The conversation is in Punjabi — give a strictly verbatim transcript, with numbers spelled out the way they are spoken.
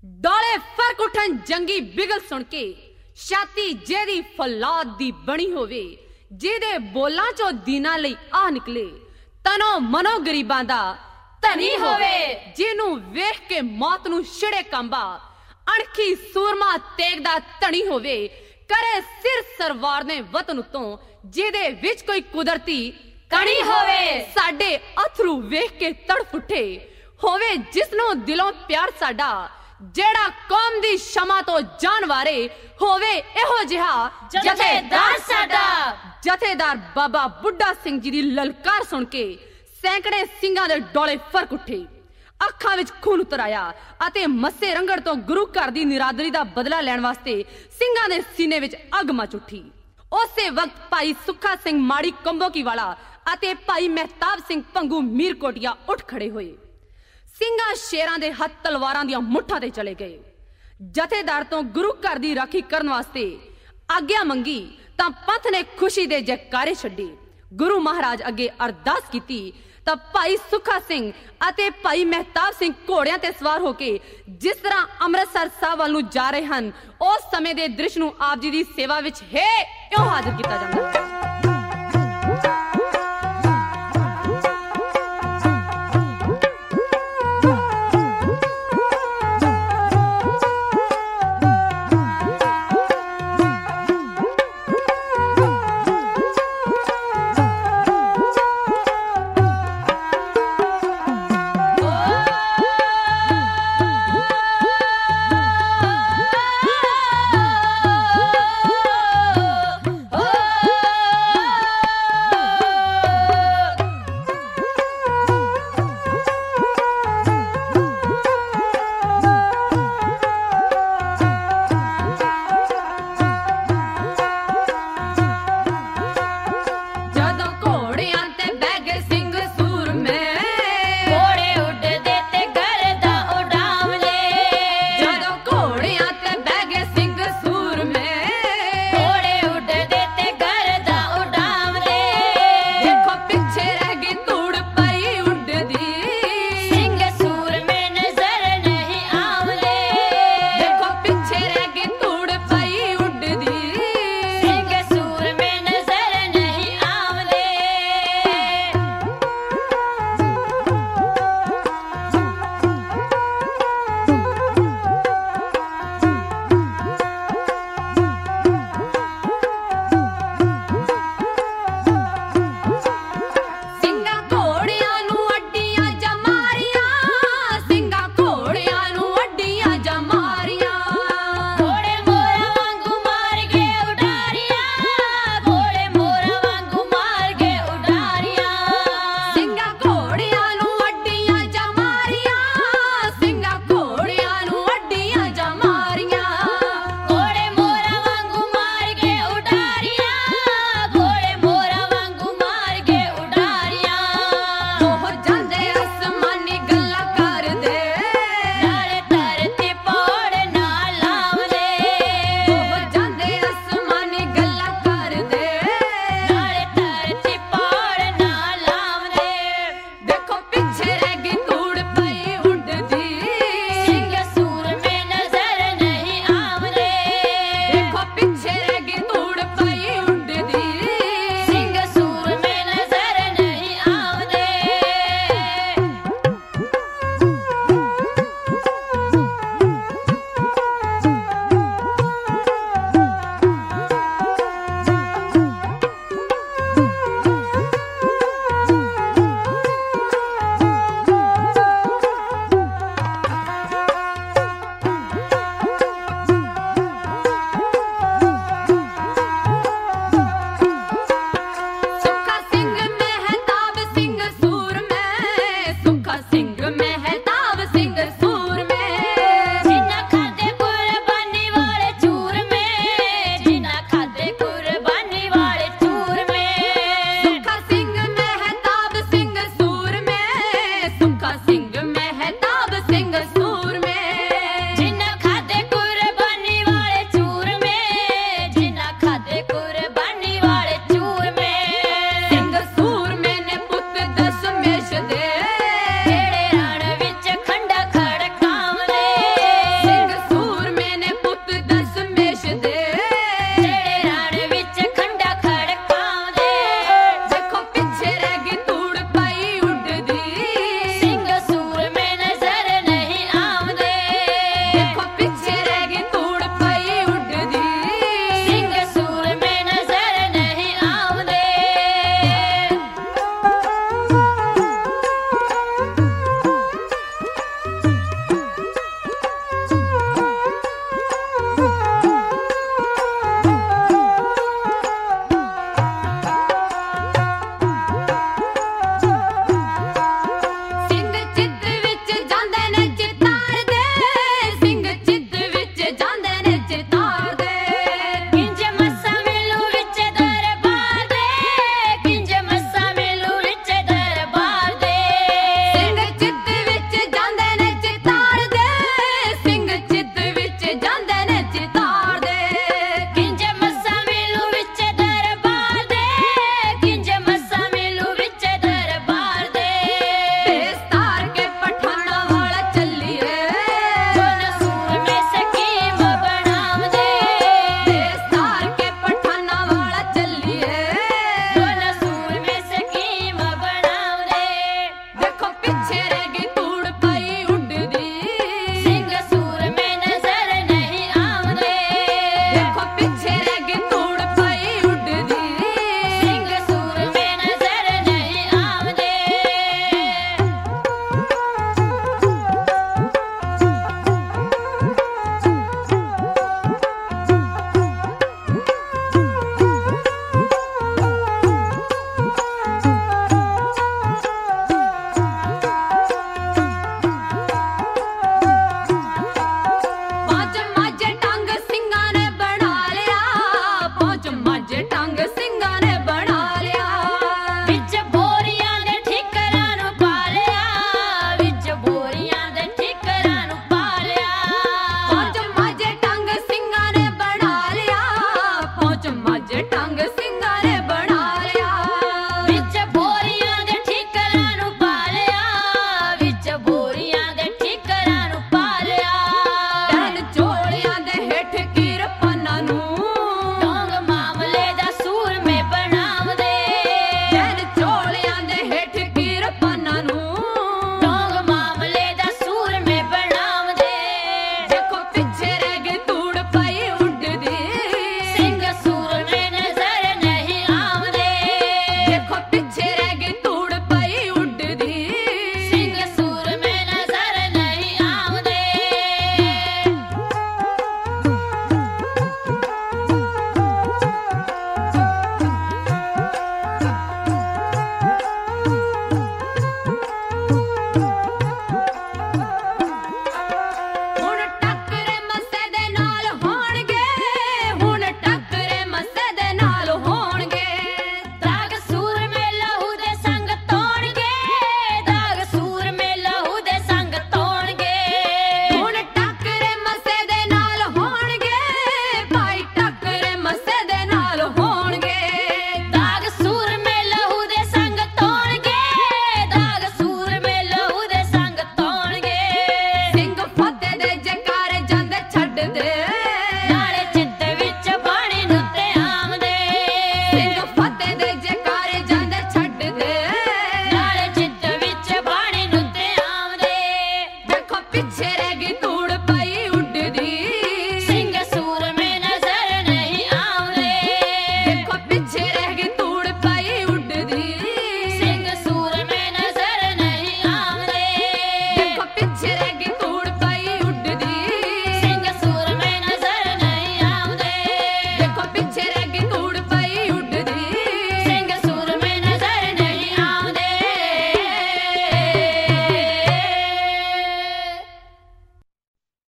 डोले फर्क उठन जंगी बिगल सुन के छाती जेदी फौलाद दी बनी होवे जेदे बोलां चो दीना लई आ निकले तनो मनो गरीबां दा धनी होवे जिनू वेख के मौत नू छिड़े कंबा अणखी सूरमा तेग दा धनी होवे करे सिर सरवार ने वतन उतों जेदे विच कोई कुदरती कणी होवे साडे अथरू वेख के तड़फ उठे होवे जिसनू दिलों प्यार साडा जेड़ा कौम दी क्षमा तो जान वारे होवे एहो जिहा जथेदार साडा। जथेदार बाबा बुड्ढा सिंह जी दी ललकार सुन के सैकड़े ਸਿੰਘਾਂ ਦੇ डोले फर्क उठे ਅੱਖਾਂ ਵਿੱਚ खून उतर आया ਅਤੇ ਮੱਸੇ ਰੰਗੜ ਤੋਂ ਗੁਰੂ ਘਰ ਦੀ ਨਿਰਾਦਰੀ ਦਾ ਬਦਲਾ ਲੈਣ ਵਾਸਤੇ ਸਿੰਘਾਂ ਦੇ ਸੀਨੇ ਵਿੱਚ ਅੱਗ ਮਚ ਉੱਠੀ। ਉਸੇ ਵਕਤ ਭਾਈ ਸੁੱਖਾ ਸਿੰਘ ਮਾੜੀ ਕੰਬੋਕੀ ਵਾਲਾ ਅਤੇ ਭਾਈ ਮਹਿਤਾਬ ਸਿੰਘ ਭੰਗੂ ਮੀਰਕੋਟਿਆ ਉੱਠ ਖੜੇ ਹੋਏ। ਸਿੰਘਾਂ ਸ਼ੇਰਾਂ ਦੇ ਹੱਥ ਤਲਵਾਰਾਂ ਦੀਆਂ ਮੁੱਠਾਂ ਤੇ ਚਲੇ ਗਏ। ਜਥੇਦਾਰ ਤੋਂ ਗੁਰੂ ਘਰ ਦੀ ਰਾਖੀ ਕਰਨ ਵਾਸਤੇ ਆਗਿਆ ਮੰਗੀ ਤਾਂ ਪੰਥ ਨੇ ਖੁਸ਼ੀ ਦੇ ਜੈਕਾਰੇ ਛੱਡੇ। ਗੁਰੂ ਮਹਾਰਾਜ ਅੱਗੇ ਅਰਦਾਸ ਕੀਤੀ ਤਾਂ ਭਾਈ ਸੁੱਖਾ ਸਿੰਘ ਅਤੇ ਭਾਈ ਮਹਿਤਾਬ ਸਿੰਘ ਘੋੜਿਆਂ ਤੇ ਸਵਾਰ ਹੋ ਕੇ ਜਿਸ ਤਰ੍ਹਾਂ ਅੰਮ੍ਰਿਤਸਰ ਸਾਹਿਬ ਵੱਲ ਨੂੰ ਜਾ ਰਹੇ ਹਨ ਉਸ ਸਮੇਂ ਦੇ ਦ੍ਰਿਸ਼ ਨੂੰ ਆਪ ਜੀ ਦੀ ਸੇਵਾ ਵਿੱਚ ਹੈ ਇਉਂ ਹਾਜ਼ਰ ਕੀਤਾ ਜਾਂਦਾ ਹੈ।